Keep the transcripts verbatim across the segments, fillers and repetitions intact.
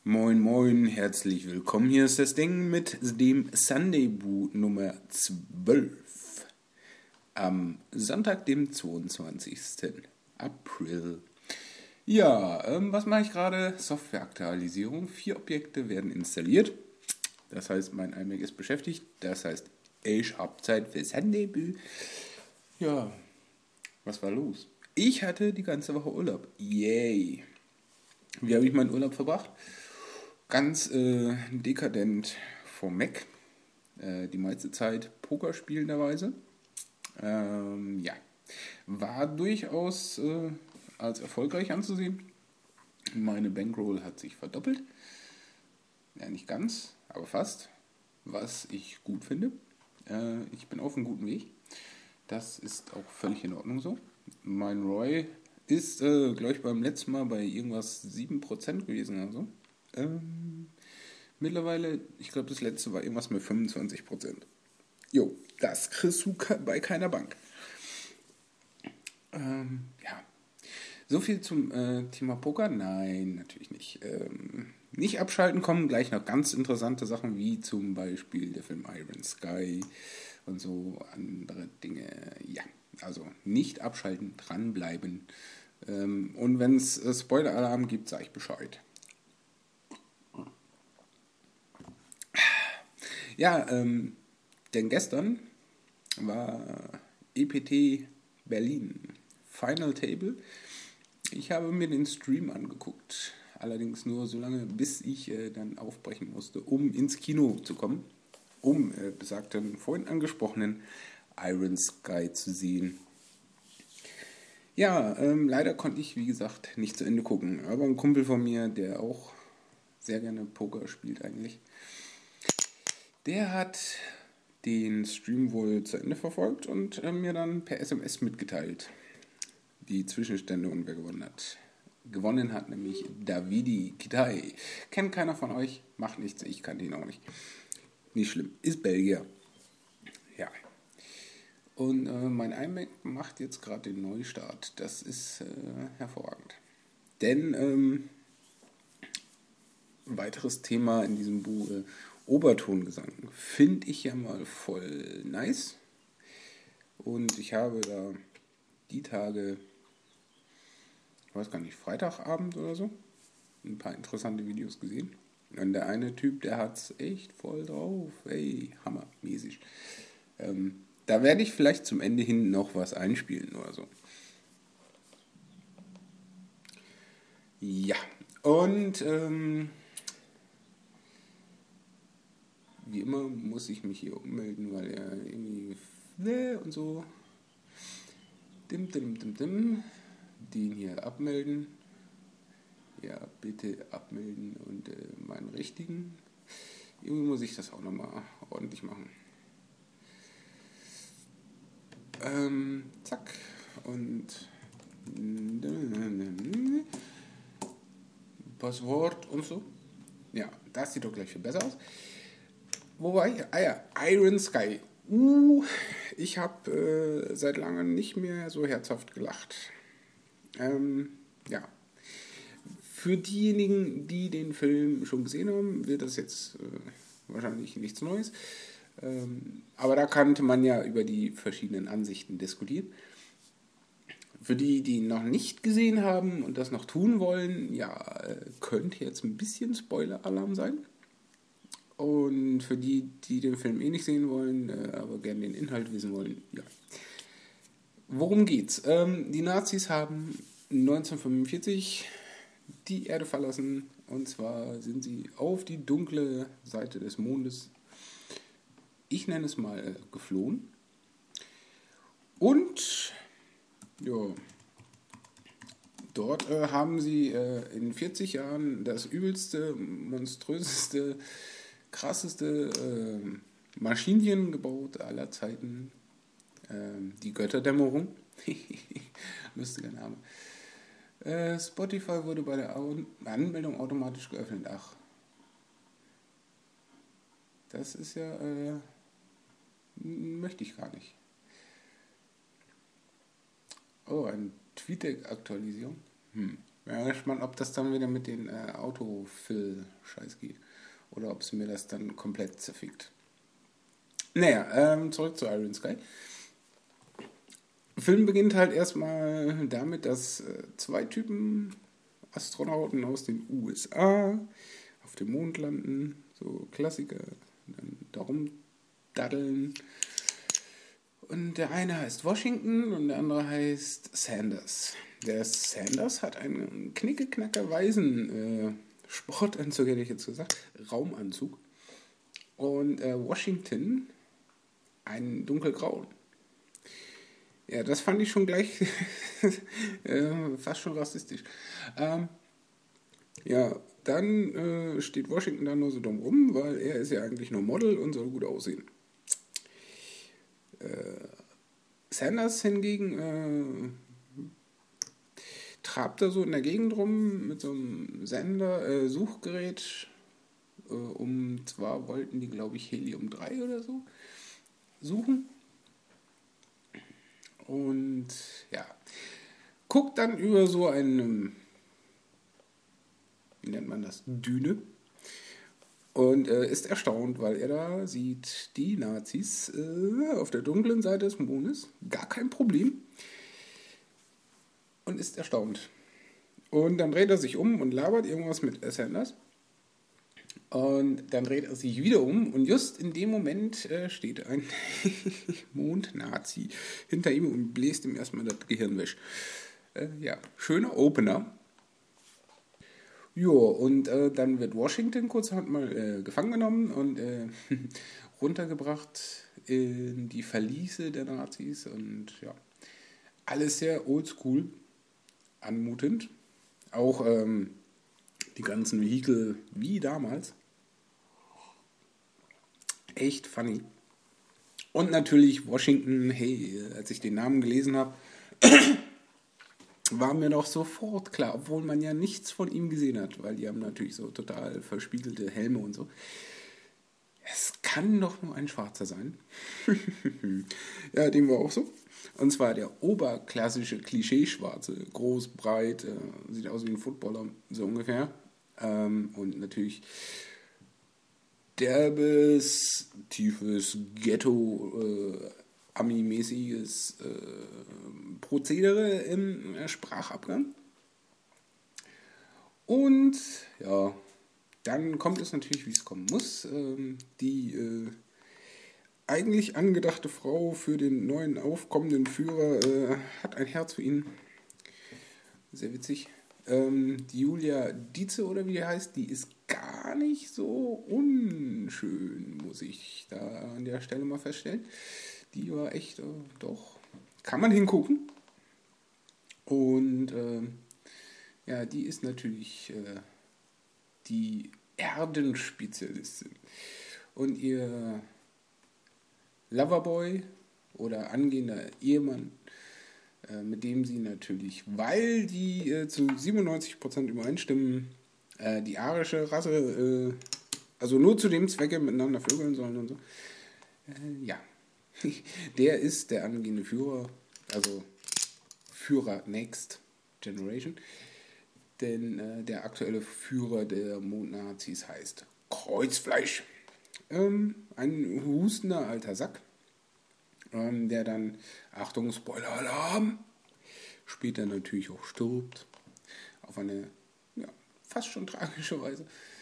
Moin moin, herzlich willkommen. Hier ist das Ding mit dem Sunday Boo Nummer zwölf. Am Sonntag, dem zweiundzwanzigsten April. Ja, ähm, was mache ich gerade? Softwareaktualisierung. Vier Objekte werden installiert. Das heißt, mein iMac ist beschäftigt. Das heißt, ich habe Zeit für Sunday Boo. Ja, was war los? Ich hatte die ganze Woche Urlaub. Yay. Wie habe ich meinen Urlaub verbracht? Ganz äh, dekadent vom Mac. Äh, die meiste Zeit Poker spielenderweise. Ähm, ja. War durchaus äh, als erfolgreich anzusehen. Meine Bankroll hat sich verdoppelt. Ja, nicht ganz, aber fast. Was ich gut finde. Äh, ich bin auf einem guten Weg. Das ist auch völlig in Ordnung so. Mein Roy ist, äh, glaube ich, beim letzten Mal bei irgendwas sieben Prozent gewesen oder so. Ähm, mittlerweile, ich glaube, das letzte war irgendwas mit fünfundzwanzig Prozent. Jo, das kriegst du bei keiner Bank. Ähm, ja. So viel zum äh, Thema Poker? Nein, natürlich nicht. Ähm, nicht abschalten, kommen gleich noch ganz interessante Sachen, wie zum Beispiel der Film Iron Sky und so andere Dinge. Ja, also nicht abschalten, dranbleiben. Ähm, und wenn es äh, Spoiler-Alarm gibt, sage ich Bescheid. Ja, ähm, denn gestern war E P T Berlin Final Table. Ich habe mir den Stream angeguckt, allerdings nur so lange, bis ich äh, dann aufbrechen musste, um ins Kino zu kommen, um äh, besagten, vorhin angesprochenen Iron Sky zu sehen. Ja, ähm, leider konnte ich, wie gesagt, nicht zu Ende gucken, aber ein Kumpel von mir, der auch sehr gerne Poker spielt eigentlich, der hat den Stream wohl zu Ende verfolgt und äh, mir dann per S M S mitgeteilt, die Zwischenstände und wer gewonnen hat. Gewonnen hat nämlich Davidi Kitai. Kennt keiner von euch, macht nichts, ich kannte ihn auch nicht. Nicht schlimm, ist Belgier. Ja. Und äh, mein iMac macht jetzt gerade den Neustart. Das ist äh, hervorragend. Denn, ähm, weiteres Thema in diesem Buch, äh, Obertongesang, finde ich ja mal voll nice. Und ich habe da die Tage, ich weiß gar nicht, Freitagabend oder so, ein paar interessante Videos gesehen. Und der eine Typ, der hat's echt voll drauf. Ey, hammermäßig. Ähm, da werde ich vielleicht zum Ende hin noch was einspielen oder so. Ja, und ähm, wie immer muss ich mich hier ummelden, weil er irgendwie und so. Dim, dim, dim, dim. Den hier abmelden. Ja, bitte abmelden und äh, meinen richtigen. Irgendwie muss ich das auch nochmal ordentlich machen. Ähm, zack. Und Passwort und so. Ja, das sieht doch gleich viel besser aus. Wo war ich? Ah ja, Iron Sky. Uh, ich habe äh, seit langem nicht mehr so herzhaft gelacht. Ähm, ja. Für diejenigen, die den Film schon gesehen haben, wird das jetzt äh, wahrscheinlich nichts Neues. Ähm, aber da kannte man ja über die verschiedenen Ansichten diskutieren. Für die, die ihn noch nicht gesehen haben und das noch tun wollen, ja, äh, könnte jetzt ein bisschen Spoiler-Alarm sein. Und für die, die den Film eh nicht sehen wollen, äh, aber gerne den Inhalt wissen wollen, ja. Worum geht's? Ähm, die Nazis haben neunzehnhundertfünfundvierzig die Erde verlassen. Und zwar sind sie auf die dunkle Seite des Mondes, ich nenne es mal, äh, geflohen. Und ja, dort äh, haben sie äh, in vierzig Jahren das übelste, monströseste, krasseste äh, Maschinchen gebaut aller Zeiten. Ähm, die Götterdämmerung. Lustiger Name. Äh, Spotify wurde bei der Anmeldung automatisch geöffnet. Ach. Das ist ja, äh, möchte ich gar nicht. Oh, eine TweetDeck-Aktualisierung. Hm. Ja, gespannt, ob das dann wieder mit den äh, Autofill-Scheiß geht. Oder ob es mir das dann komplett zerfickt. Naja, ähm, zurück zu Iron Sky. Der Film beginnt halt erstmal damit, dass äh, zwei Typen, Astronauten aus den U S A, auf dem Mond landen. So Klassiker. Dann darum daddeln. Und der eine heißt Washington und der andere heißt Sanders. Der Sanders hat einen knicke-knacker-weisen äh, Sportanzug, hätte ich jetzt gesagt, Raumanzug. Und äh, Washington einen dunkelgrauen. Ja, das fand ich schon gleich äh, fast schon rassistisch. Ähm, ja, dann äh, steht Washington da nur so dumm rum, weil er ist ja eigentlich nur Model und soll gut aussehen. Äh, Sanders hingegen äh, trabt da so in der Gegend rum mit so einem Sender, äh, Suchgerät. Äh, um zwar wollten die, glaube ich, Helium drei oder so suchen. Und ja, guckt dann über so eine, wie nennt man das, Düne. Und äh, ist erstaunt, weil er da sieht, die Nazis äh, auf der dunklen Seite des Mondes, gar kein Problem. Und ist erstaunt. Und dann dreht er sich um und labert irgendwas mit Sanders. Und dann dreht er sich wieder um und just in dem Moment äh, steht ein Mond-Nazi hinter ihm und bläst ihm erstmal das Gehirn weg. Äh, ja, schöner Opener. Jo, und äh, dann wird Washington kurzerhand mal äh, gefangen genommen und äh, runtergebracht in die Verliese der Nazis. Und ja, alles sehr oldschool, anmutend. Auch ähm, die ganzen Vehikel wie damals. Echt funny. Und natürlich Washington, hey, als ich den Namen gelesen habe, war mir doch sofort klar, obwohl man ja nichts von ihm gesehen hat, weil die haben natürlich so total verspiegelte Helme und so. Es kann doch nur ein Schwarzer sein. Ja, dem war auch so. Und zwar der oberklassische Klischee-Schwarze. Groß, breit, äh, sieht aus wie ein Footballer, so ungefähr. Ähm, und natürlich derbes, tiefes, Ghetto, äh, Ami-mäßiges äh, Prozedere im äh, Sprachabgang. Und ja, dann kommt es natürlich, wie es kommen muss. Ähm, die äh, eigentlich angedachte Frau für den neuen aufkommenden Führer äh, hat ein Herz für ihn. Sehr witzig. Ähm, die Julia Dietze oder wie die heißt, die ist gar nicht so unschön, muss ich da an der Stelle mal feststellen. Die war echt, äh, doch, kann man hingucken. Und äh, ja, die ist natürlich äh, die Erdenspezialistin. Und ihr Loverboy oder angehender Ehemann, äh, mit dem sie natürlich, weil die äh, zu siebenundneunzig Prozent übereinstimmen, äh, die arische Rasse, äh, also nur zu dem Zwecke miteinander vögeln sollen und so. Äh, ja, der ist der angehende Führer, also Führer Next Generation. Denn äh, der aktuelle Führer der Mondnazis heißt Kreuzfleisch. Ähm, ein hustender alter Sack, ähm, der dann, Achtung, Spoiler-Alarm, später natürlich auch stirbt. Auf eine, ja, fast schon tragische Weise.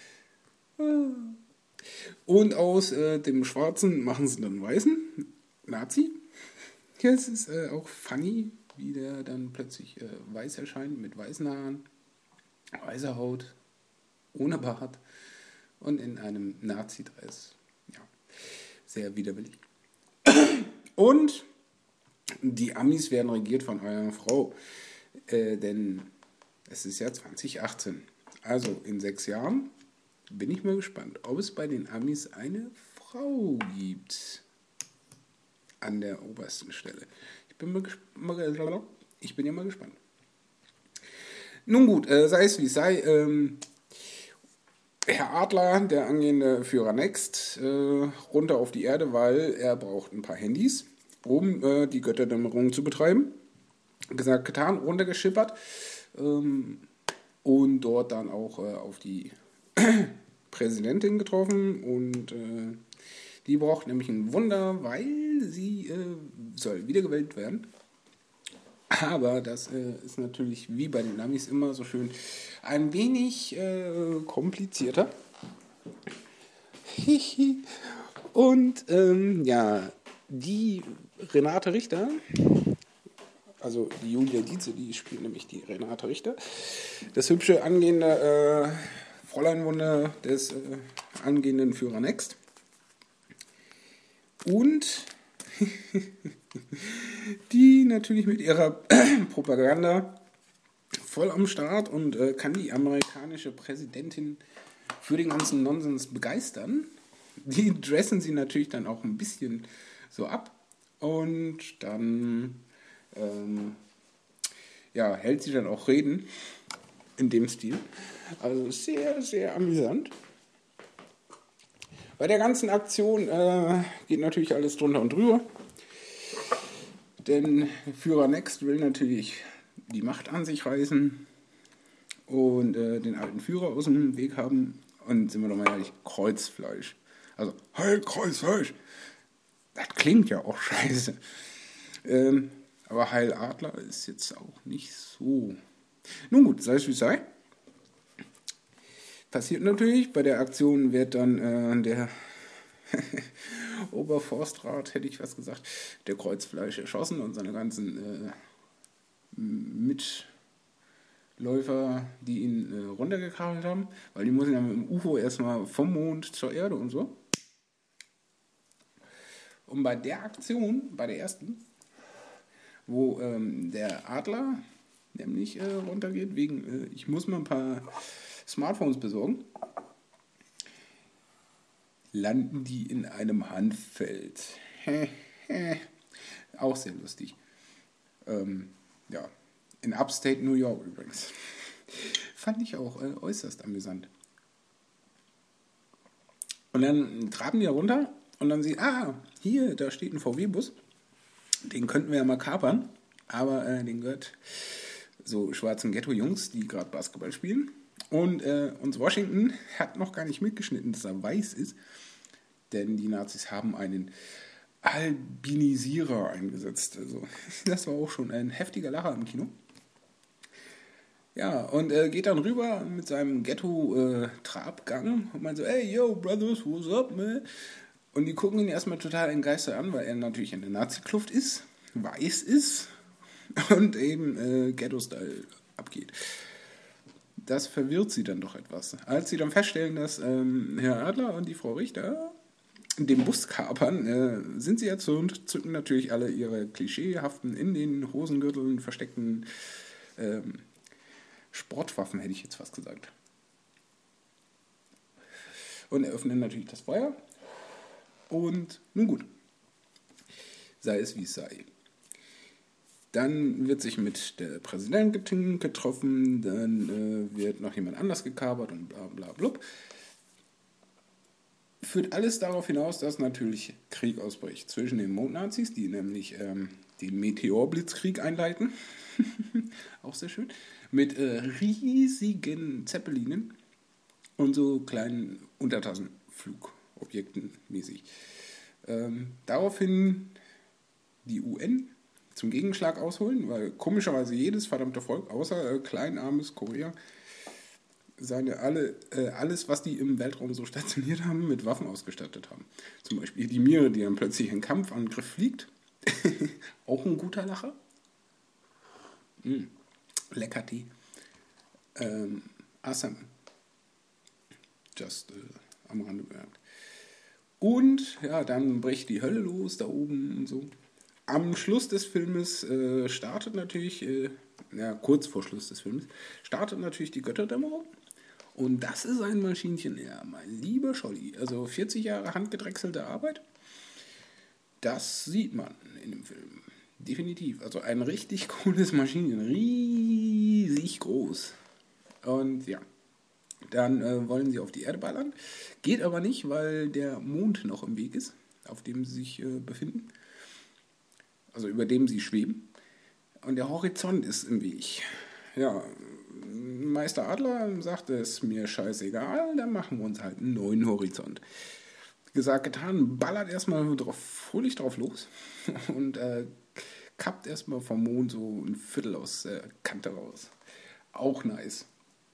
Und aus äh, dem Schwarzen machen sie dann Weißen, Nazi. Ja, es ist äh, auch funny, wie der dann plötzlich äh, weiß erscheint, mit weißen Haaren, weißer Haut, ohne Bart und in einem Nazi-Dress. Ja, sehr widerwillig. Und die Amis werden regiert von einer Frau, äh, denn es ist ja zwanzig achtzehn. Also in sechs Jahren bin ich mal gespannt, ob es bei den Amis eine Frau gibt an der obersten Stelle. Ich bin, mal gesp- ich bin ja mal gespannt. Nun gut, äh, sei es wie es sei, ähm, Herr Adler, der angehende Führer Next, äh, runter auf die Erde, weil er braucht ein paar Handys, um äh, die Götterdämmerung zu betreiben. Gesagt, getan, runtergeschippert. Ähm, und dort dann auch äh, auf die Präsidentin getroffen und äh, die braucht nämlich ein Wunder, weil sie äh, soll wiedergewählt werden. Aber das äh, ist natürlich wie bei den Amis immer so schön ein wenig äh, komplizierter. Und ähm, ja, die Renate Richter, also die Julia Dietze, die spielt nämlich die Renate Richter, das hübsche angehende äh, Fräuleinwunder des äh, angehenden Führer Next. Und die natürlich mit ihrer Propaganda voll am Start und äh, kann die amerikanische Präsidentin für den ganzen Nonsens begeistern. Die dressen sie natürlich dann auch ein bisschen so ab und dann ähm, ja, hält sie dann auch Reden in dem Stil. Also sehr, sehr amüsant. Bei der ganzen Aktion äh, geht natürlich alles drunter und drüber. Denn Führer Next will natürlich die Macht an sich reißen und äh, den alten Führer aus dem Weg haben. Und sind wir doch mal ehrlich, Kreuzfleisch. Also, Heil Kreuzfleisch. Das klingt ja auch scheiße. Ähm, aber Heil Adler ist jetzt auch nicht so. Nun gut, sei es wie es sei. Passiert natürlich, bei der Aktion wird dann äh, der Oberforstrat, hätte ich was gesagt, der Kreuzfleisch erschossen und seine ganzen äh, Mitläufer, die ihn äh, runtergekrabbelt haben, weil die müssen ja mit dem U F O erstmal vom Mond zur Erde und so. Und bei der Aktion, bei der ersten, wo ähm, der Adler nämlich äh, runtergeht, wegen, äh, ich muss mal ein paar Smartphones besorgen, landen die in einem Handfeld. Auch sehr lustig. Ähm, ja, in Upstate New York übrigens. Fand ich auch äh, äußerst amüsant. Und dann traben die da runter und dann sieht, ah, hier, da steht ein V W-Bus. Den könnten wir ja mal kapern, aber äh, den gehört so schwarzen Ghetto-Jungs, die gerade Basketball spielen. Und äh, uns Washington hat noch gar nicht mitgeschnitten, dass er weiß ist, denn die Nazis haben einen Albinisierer eingesetzt. Also das war auch schon ein heftiger Lacher im Kino. Ja, und äh, geht dann rüber mit seinem Ghetto-Trabgang und meint so, hey, yo, brothers, what's up, man? Und die gucken ihn erstmal total entgeistert an, weil er natürlich in der Nazi-Kluft ist, weiß ist und eben äh, Ghetto-Style abgeht. Das verwirrt sie dann doch etwas. Als sie dann feststellen, dass ähm, Herr Adler und die Frau Richter den Bus kapern, äh, sind sie erzürnt, zücken natürlich alle ihre klischeehaften, in den Hosengürteln versteckten ähm, Sportwaffen, hätte ich jetzt fast gesagt. Und eröffnen natürlich das Feuer. Und nun gut, sei es wie es sei. Dann wird sich mit der Präsidentin getroffen, dann äh, wird noch jemand anders gekapert und bla bla blub. Führt alles darauf hinaus, dass natürlich Krieg ausbricht zwischen den Mondnazis, die nämlich ähm, den Meteorblitzkrieg einleiten. Auch sehr schön. Mit äh, riesigen Zeppelinen und so kleinen Untertassenflugobjekten mäßig. Ähm, daraufhin die U N zum Gegenschlag ausholen, weil komischerweise jedes verdammte Volk, außer äh, kleinarmes Korea, seine alle, äh, alles, was die im Weltraum so stationiert haben, mit Waffen ausgestattet haben. Zum Beispiel die Mir, die dann plötzlich in Kampfangriff fliegt. Auch ein guter Lacher. Mm. Leckerti. Ähm, awesome. Just äh, am Rande bemerkt. Und ja, dann bricht die Hölle los da oben und so. Am Schluss des Filmes äh, startet natürlich, äh, ja, kurz vor Schluss des Filmes, startet natürlich die Götterdämmerung. Und das ist ein Maschinchen, ja, mein lieber Scholli. Also vierzig Jahre handgedrechselte Arbeit, das sieht man in dem Film. Definitiv. Also ein richtig cooles Maschinchen, riesig groß. Und ja, dann äh, wollen sie auf die Erde ballern. Geht aber nicht, weil der Mond noch im Weg ist, auf dem sie sich äh, befinden. Also über dem sie schweben. Und der Horizont ist im Weg. Ja, Meister Adler sagt, es ist mir scheißegal, dann machen wir uns halt einen neuen Horizont. Gesagt, getan, ballert erstmal drauf, fröhlich drauf los und äh, kappt erstmal vom Mond so ein Viertel aus der Kante raus. Auch nice.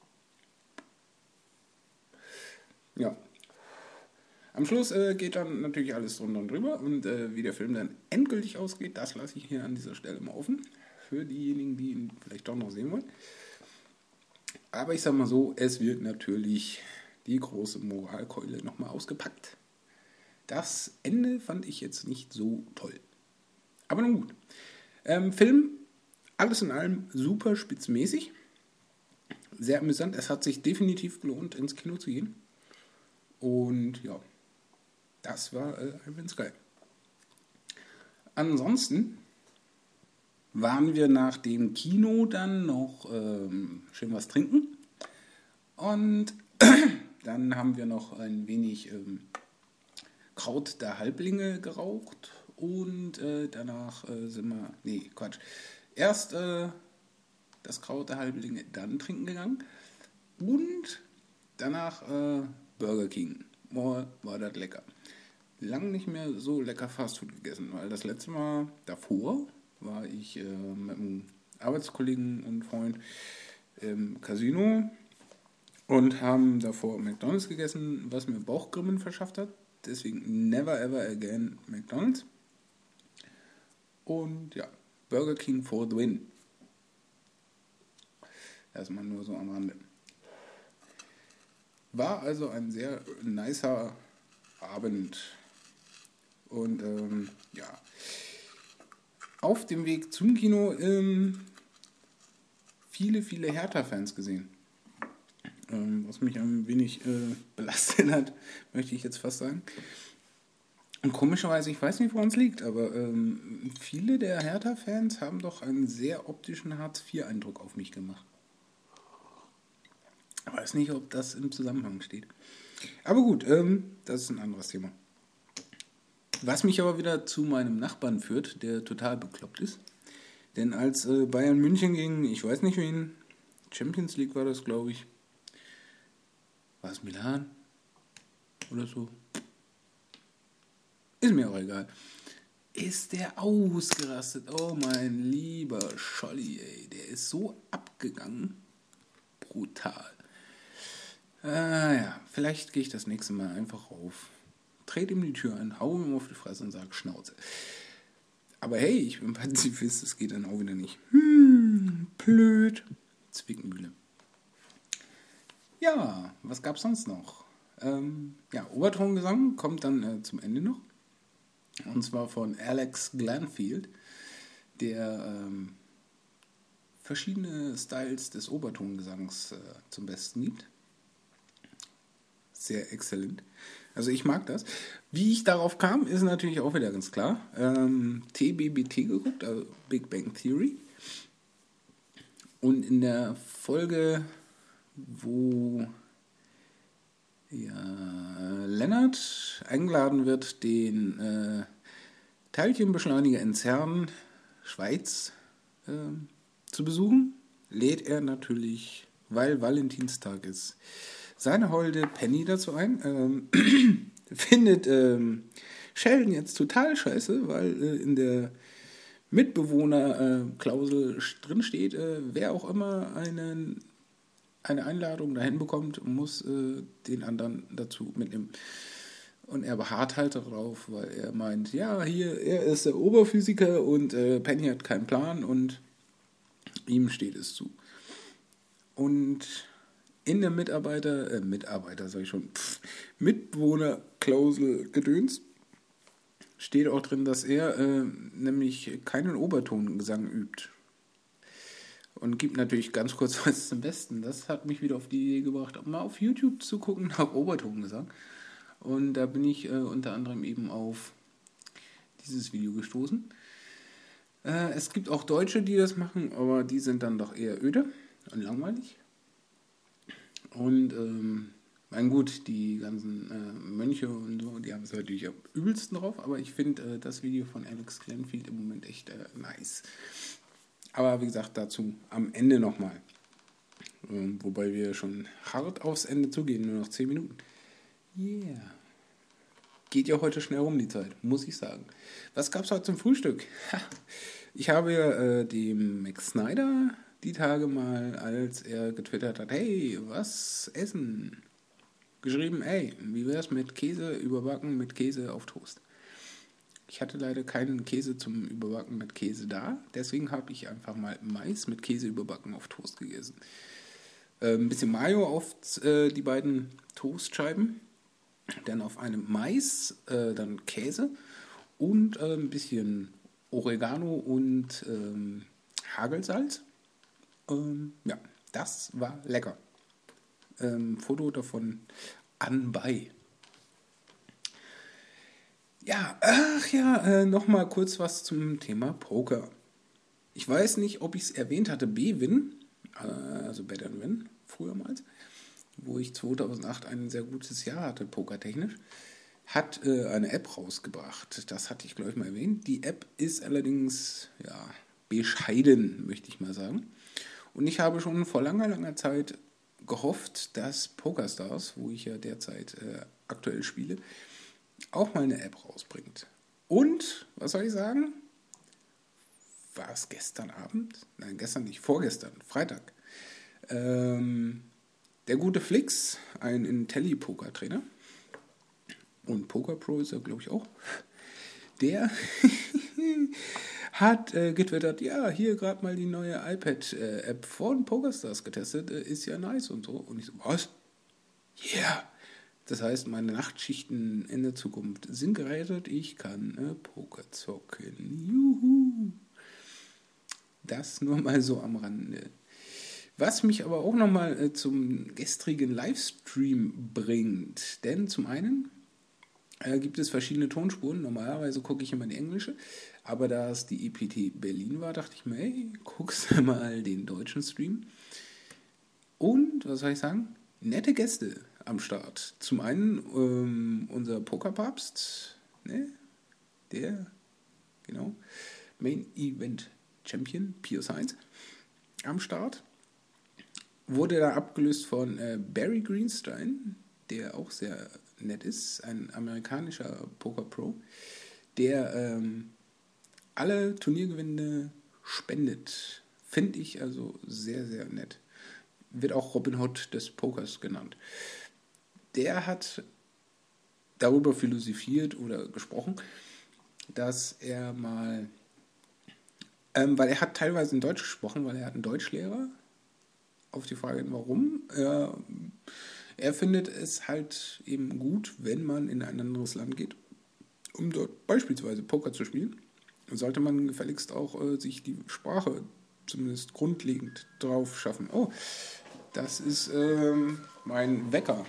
Ja. Am Schluss äh, geht dann natürlich alles drunter und drüber und äh, wie der Film dann endgültig ausgeht, das lasse ich hier an dieser Stelle mal offen. Für diejenigen, die ihn vielleicht doch noch sehen wollen. Aber ich sag mal so, es wird natürlich die große Moralkeule nochmal ausgepackt. Das Ende fand ich jetzt nicht so toll. Aber nun gut. Ähm, Film, alles in allem super spitzmäßig. Sehr amüsant. Es hat sich definitiv gelohnt, ins Kino zu gehen. Und ja, das war äh, Iron Sky. Ansonsten waren wir nach dem Kino dann noch ähm, schön was trinken. Und dann haben wir noch ein wenig ähm, Kraut der Halblinge geraucht. Und äh, danach äh, sind wir, nee, Quatsch. Erst äh, das Kraut der Halblinge, dann trinken gegangen. Und danach äh, Burger King. Boah, war das lecker. Lang nicht mehr so lecker Fastfood gegessen, weil das letzte Mal davor war ich äh, mit einem Arbeitskollegen und Freund im Casino und haben davor McDonald's gegessen, was mir Bauchgrimmen verschafft hat. Deswegen never ever again McDonald's. Und ja, Burger King for the win. Erstmal nur so am Rande. War also ein sehr nicer Abend. Und ähm, ja, auf dem Weg zum Kino ähm, viele, viele Hertha-Fans gesehen. Ähm, was mich ein wenig äh, belastet hat, möchte ich jetzt fast sagen. Und komischerweise, ich weiß nicht, woran es liegt, aber ähm, viele der Hertha-Fans haben doch einen sehr optischen Hartz vier Eindruck auf mich gemacht. Ich weiß nicht, ob das im Zusammenhang steht. Aber gut, ähm, das ist ein anderes Thema. Was mich aber wieder zu meinem Nachbarn führt, der total bekloppt ist. Denn als äh, Bayern München gegen, ich weiß nicht wen, Champions League war das, glaube ich. War es Milan? Oder so? Ist mir auch egal. Ist der ausgerastet. Oh mein lieber Scholli, ey. Der ist so abgegangen. Brutal. Ah ja, vielleicht gehe ich das nächste Mal einfach rauf. Trete ihm die Tür ein, hau ihm auf die Fresse und sag Schnauze. Aber hey, ich bin Pazifist, das geht dann auch wieder nicht. Hm, blöd. Zwickmühle. Ja, was gab's sonst noch? Ähm, ja, Obertongesang kommt dann äh, zum Ende noch. Und zwar von Alex Glanfield, der ähm, verschiedene Styles des Obertongesangs äh, zum Besten gibt. Sehr exzellent. Also ich mag das. Wie ich darauf kam, ist natürlich auch wieder ganz klar. Ähm, T B B T geguckt, also Big Bang Theory. Und in der Folge, wo ja, Lennart eingeladen wird, den äh, Teilchenbeschleuniger in CERN, Schweiz, äh, zu besuchen, lädt er natürlich, weil Valentinstag ist, seine holde Penny dazu ein. Ähm, findet ähm, Sheldon jetzt total scheiße, weil äh, in der Mitbewohnerklausel äh, drin steht, äh, wer auch immer einen, eine Einladung dahin bekommt, muss äh, den anderen dazu mitnehmen. Und er beharrt halt darauf, weil er meint, ja, hier, er ist der Oberphysiker und äh, Penny hat keinen Plan und ihm steht es zu. Und in der Mitarbeiter, äh, Mitarbeiter sag ich schon, pff, Mitbewohnerklausel Gedöns steht auch drin, dass er äh, nämlich keinen Obertongesang übt. Und gibt natürlich ganz kurz was zum Besten. Das hat mich wieder auf die Idee gebracht, mal auf YouTube zu gucken nach Obertongesang. Und da bin ich äh, unter anderem eben auf dieses Video gestoßen. Äh, es gibt auch Deutsche, die das machen, aber die sind dann doch eher öde und langweilig. Und, ähm, mein gut, die ganzen äh, Mönche und so, die haben es natürlich am übelsten drauf, aber ich finde äh, das Video von Alex Glanfield im Moment echt äh, nice. Aber wie gesagt, dazu am Ende nochmal. Ähm, wobei wir schon hart aufs Ende zugehen, nur noch zehn Minuten. Yeah. Geht ja heute schnell rum die Zeit, muss ich sagen. Was gab's heute zum Frühstück? Ich habe äh, dem Max Snyder die Tage mal, als er getwittert hat, hey, was essen? Geschrieben, hey, wie wär's mit Käse überbacken mit Käse auf Toast? Ich hatte leider keinen Käse zum Überbacken mit Käse da, deswegen habe ich einfach mal Mais mit Käse überbacken auf Toast gegessen. Äh, ein bisschen Mayo auf äh, die beiden Toastscheiben, dann auf einem Mais, äh, dann Käse und äh, ein bisschen Oregano und ähm, Hagelsalz. Ähm, ja, das war lecker. Ähm, Foto davon anbei. Ja, ach ja, äh, nochmal kurz was zum Thema Poker. Ich weiß nicht, ob ich es erwähnt hatte, B-Win, äh, also Better Than Win, früher mal, wo ich zweitausendacht ein sehr gutes Jahr hatte, pokertechnisch, hat äh, eine App rausgebracht. Das hatte ich, glaube ich, mal erwähnt. Die App ist allerdings, ja, bescheiden, möchte ich mal sagen. Und ich habe schon vor langer, langer Zeit gehofft, dass PokerStars, wo ich ja derzeit äh, aktuell spiele, auch mal eine App rausbringt. Und, was soll ich sagen? War es gestern Abend? Nein, gestern nicht, vorgestern, Freitag. Ähm, der gute Flix, ein Intelli-Poker-Trainer, und Poker Pro ist er, glaube ich, auch, der hat äh, getwittert, ja, hier gerade mal die neue iPad-App von PokerStars getestet, äh, ist ja nice und so. Und ich so, was? Yeah! Das heißt, meine Nachtschichten in der Zukunft sind gerettet, ich kann äh, Poker zocken. Juhu! Das nur mal so am Rande. Was mich aber auch nochmal äh, zum gestrigen Livestream bringt. Denn zum einen äh, gibt es verschiedene Tonspuren. Normalerweise gucke ich immer die englische. Aber da es die E P T Berlin war, dachte ich mir, hey, guckst du mal den deutschen Stream. Und, was soll ich sagen? Nette Gäste am Start. Zum einen ähm, unser Pokerpapst, ne? Der, genau, Main Event Champion, Pius Heinz, am Start. Wurde da abgelöst von äh, Barry Greenstein, der auch sehr nett ist, ein amerikanischer Poker-Pro, der ähm, alle Turniergewinne spendet. Finde ich also sehr, sehr nett. Wird auch Robin Hood des Pokers genannt. Der hat darüber philosophiert oder gesprochen, dass er mal, ähm, weil er hat teilweise in Deutsch gesprochen, weil er hat einen Deutschlehrer, auf die Frage, warum, er, er findet es halt eben gut, wenn man in ein anderes Land geht, um dort beispielsweise Poker zu spielen, sollte man gefälligst auch äh, sich die Sprache zumindest grundlegend drauf schaffen. Oh, das ist ähm, mein Wecker.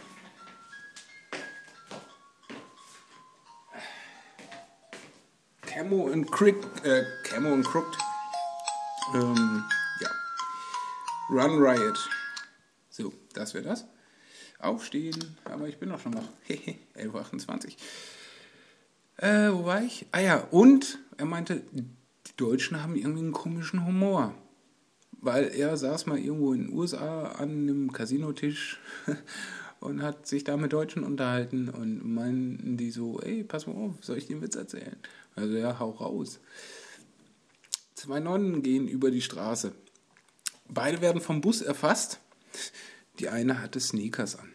Camo and Crick, äh, Camo and Crooked. Ähm, ja. Run Riot. So, das wäre das. Aufstehen, aber ich bin doch schon noch. elf Uhr achtundzwanzig. Äh, wo war ich? Ah ja, und er meinte, die Deutschen haben irgendwie einen komischen Humor. Weil er saß mal irgendwo in den U S A an einem Casinotisch und hat sich da mit Deutschen unterhalten und meinten die so, ey, pass mal auf, soll ich dir einen Witz erzählen? Also ja, hau raus. Zwei Nonnen gehen über die Straße. Beide werden vom Bus erfasst. Die eine hatte Sneakers an.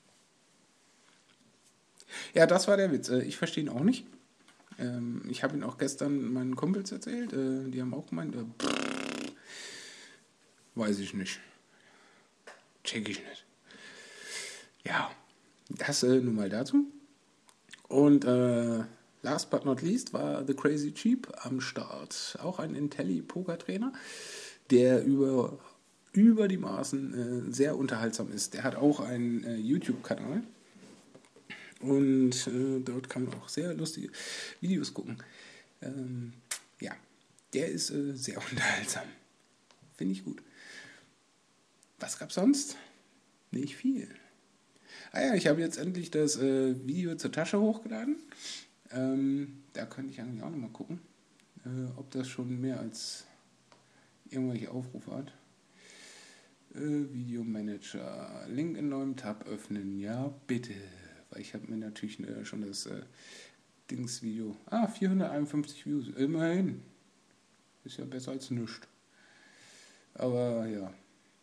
Ja, das war der Witz. Ich verstehe ihn auch nicht. Ich habe ihn auch gestern meinen Kumpels erzählt. Die haben auch gemeint, pff, weiß ich nicht. Check ich nicht. Ja, das äh, nun mal dazu. Und äh, last but not least war The Crazy Cheap am Start. Auch ein Intelli-Poker-Trainer, der über, über die Maßen äh, sehr unterhaltsam ist. Der hat auch einen äh, YouTube-Kanal. Und äh, dort kann man auch sehr lustige Videos gucken. Ähm, ja, der ist äh, sehr unterhaltsam. Finde ich gut. Was gab's sonst? Nicht viel. Ah ja, ich habe jetzt endlich das äh, Video zur Tasche hochgeladen. Ähm, da könnte ich eigentlich auch nochmal gucken, äh, ob das schon mehr als irgendwelche Aufrufe hat. Äh, Videomanager. Link in neuem Tab öffnen. Ja, bitte. Weil ich habe mir natürlich äh, schon das äh, Dings-Video. Ah, vierhunderteinundfünfzig Views. Immerhin. Ist ja besser als nichts. Aber ja.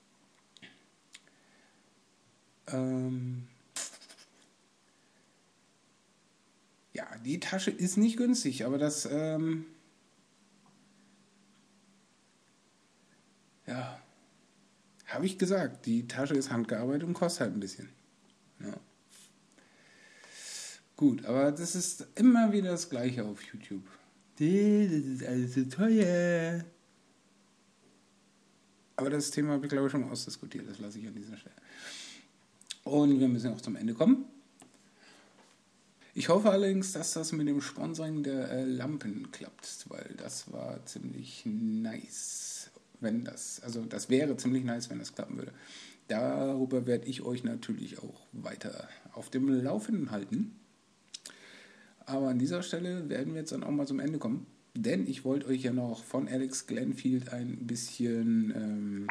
Ähm. Ja, die Tasche ist nicht günstig, aber das, ähm. Ja. Habe ich gesagt, die Tasche ist handgearbeitet und kostet halt ein bisschen. Ja. Gut, aber das ist immer wieder das Gleiche auf YouTube. Das ist alles so teuer. Aber das Thema habe ich, glaube ich, schon ausdiskutiert. Das lasse ich an dieser Stelle. Und wir müssen auch zum Ende kommen. Ich hoffe allerdings, dass das mit dem Sponsoring der äh, Lampen klappt, weil das war ziemlich nice, wenn das, also das wäre ziemlich nice, wenn das klappen würde. Darüber werde ich euch natürlich auch weiter auf dem Laufenden halten. Aber an dieser Stelle werden wir jetzt dann auch mal zum Ende kommen, denn ich wollte euch ja noch von Alex Glenfield ein bisschen ähm,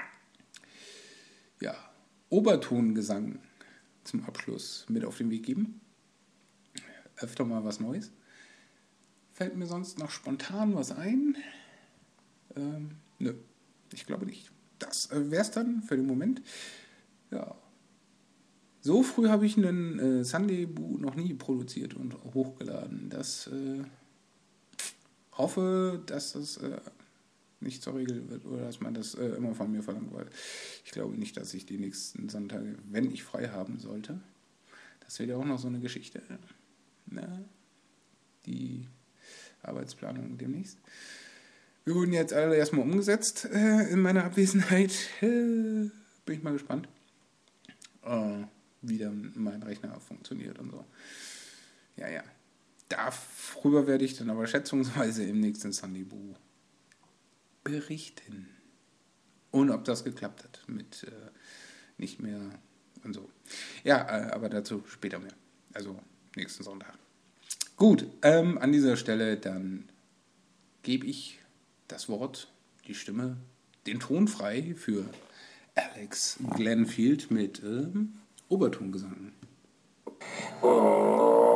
ja, Obertongesang zum Abschluss mit auf den Weg geben. Öfter mal was Neues. Fällt mir sonst noch spontan was ein? Ähm, nö, ich glaube nicht. Das äh, wäre es dann für den Moment. Ja. So früh habe ich einen äh, Sunday Boo noch nie produziert und hochgeladen. Das äh, hoffe, dass das äh, nicht zur Regel wird oder dass man das äh, immer von mir verlangt, weil ich glaube nicht, dass ich die nächsten Sonntage, wenn ich frei haben sollte, das wird ja auch noch so eine Geschichte. Na, die Arbeitsplanung demnächst. Wir wurden jetzt alle erstmal umgesetzt äh, in meiner Abwesenheit. Äh, bin ich mal gespannt, äh, wie dann mein Rechner funktioniert und so. Ja, ja. Darüber werde ich dann aber schätzungsweise im nächsten Sunday Boo berichten. Und ob das geklappt hat mit äh, nicht mehr und so. Ja, äh, aber dazu später mehr. Also nächsten Sonntag. Gut, ähm, an dieser Stelle dann gebe ich das Wort, die Stimme, den Ton frei für Alex Glenfield mit ähm, Obertongesang.